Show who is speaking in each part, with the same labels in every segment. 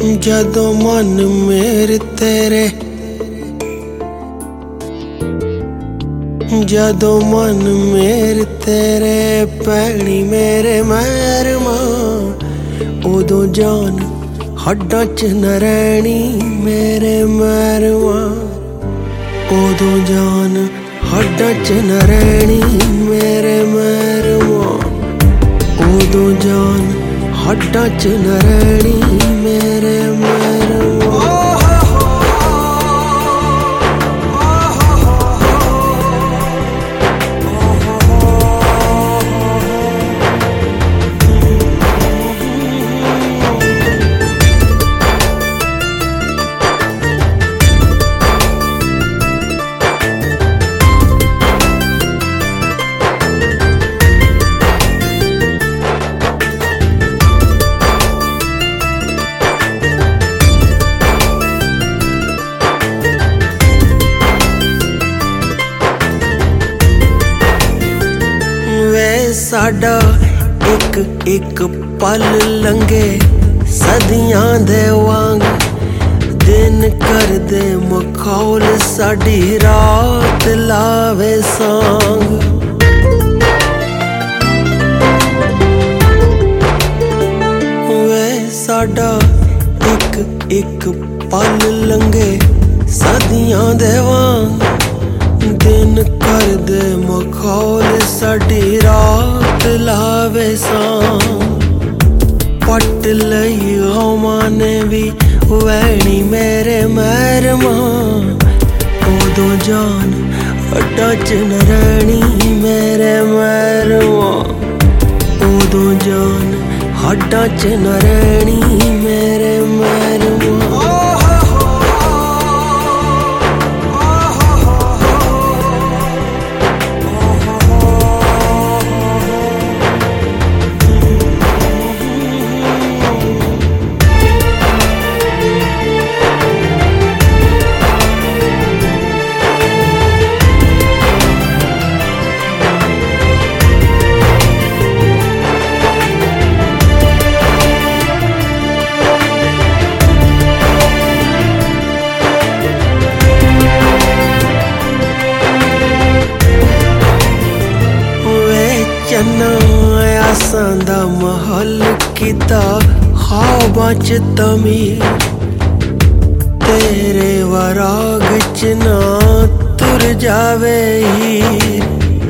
Speaker 1: जदों मन मेरे तेरे, जदों मन मेरे तेरे पैनी मेरे मैरमा, उदों जान हड्डां च न रैनी मेरे मैरमा, उदों जान हड्डां च न रैनी मेरे मैरमा, उदों जान हड्डां च न रैनी मेरे मैरमा। साडा एक एक पल लंघे सदियां दे वांग, दिन कर दे मखौल साडी रात लावे सांग। वे साडा एक एक पल लंघे सदियां दे वांग, दिन कर दे मखौल साडी रात लावे सांग। पट लई गमां ने भी वैनी मेरे मैरमा, उदों जान हड्डां च न रैनी मेरे मैरमा, उदों जान हड्डां च न रैनी मेरे मैरमा। चन्ना आसां दा महल कीता ख्वाबां च तमीर, तेरे वराग च ना तुर जावे हीर।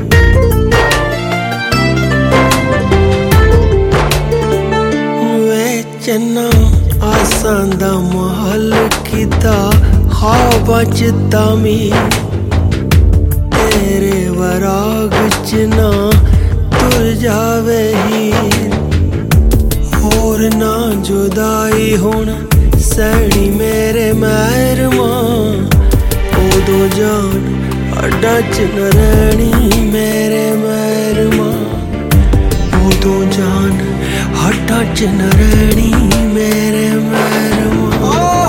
Speaker 1: वे चन्ना आसां दा महल कीता ख्वाबां च तमीर, तेरे वराग च ना तुर जावे हीर। होर ना जुदाई हुण सैनी मेरे मैरमा, उदों जान हड्डां च न रैनी मेरे मैरमा, उदों जान हड्डां च न रैनी मेरे मैरमा।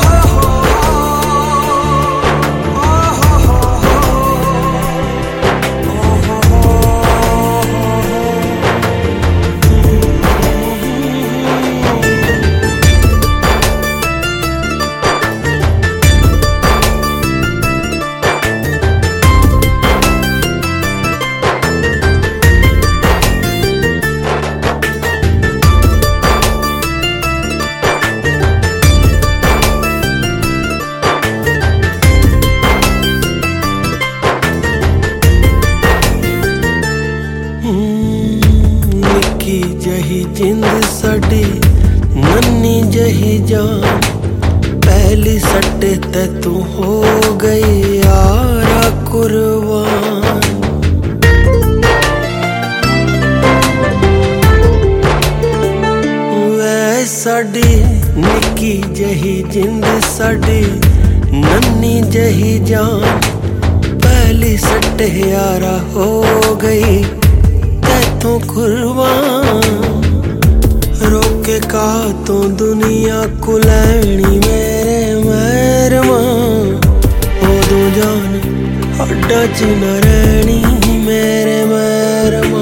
Speaker 1: निक्की जही जिंद साडी नन्नी जही जान, पहली सट्टे ते तू हो गई यारा कुर्बान। वै साडी निक्की जही जिंद साडी नन्नी जही जान, पहली सट्टे यारा हो गई तू कुर्बान। रोके का तो दुनिया को लैनी मेरे मैरमा, उदों जान हड्डां च न रैनी मेरे मैरमा,